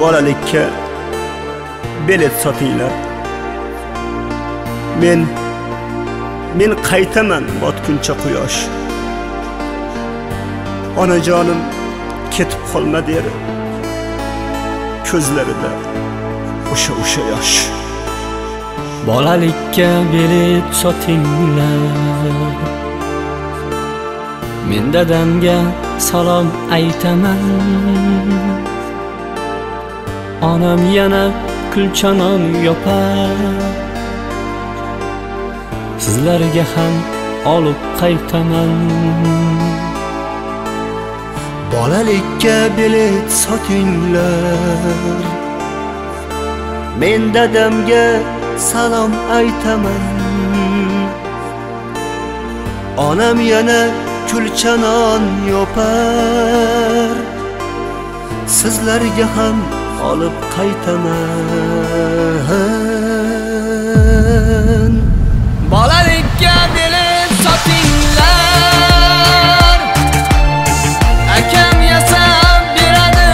bolalikka bilet sotinglar. Men qaytaman botguncha quyosh. Onajonim ketib qolma der ko'zlarida o'sha yosh. Bolalikka bilet sotinglar. Men dadamga salom aytaman. Onam yana kulchanon yopar. Sizlarga ham olib qaytaman. Bolalikka bilet sotinglar. Men dadamga salom aytaman. Onam yana kulchanon yopar. Sizlarga ham olib qaytaman. Bolalikka bilet sotinglar. Akam yasab beradi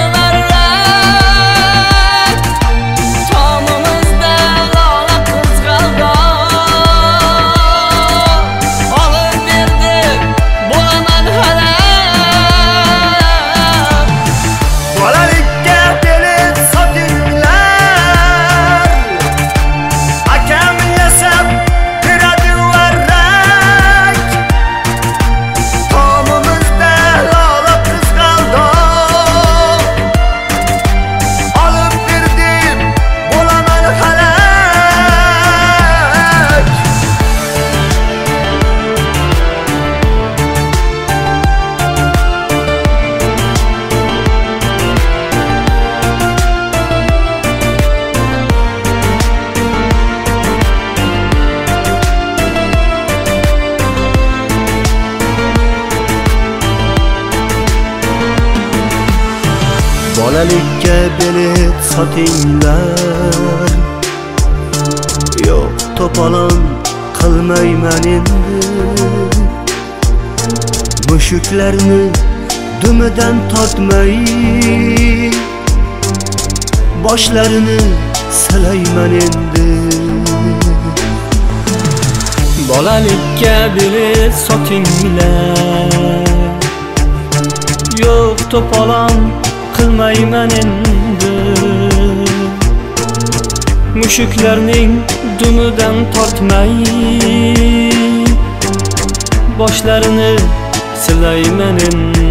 varrak. Tomimizda lola qizg'aldoq. Olib berdi bo'laman halak. Bolalikka bilet sotinglar. Akam yasab beradi varrak. Tomimizda lola qizg'aldoq. Olib berdi bo'laman halak. Bolalikka bilet sotinglar. Yo'q, to'polon qilmayman endi. Mushuklarni dumidan tortmay boshlarini silayman endi. Bolalikka bilet sotinglar. Yo'q, to'polon qilmayman endi. Mushuklarning dumidan tortmay boshlarini silayman endi.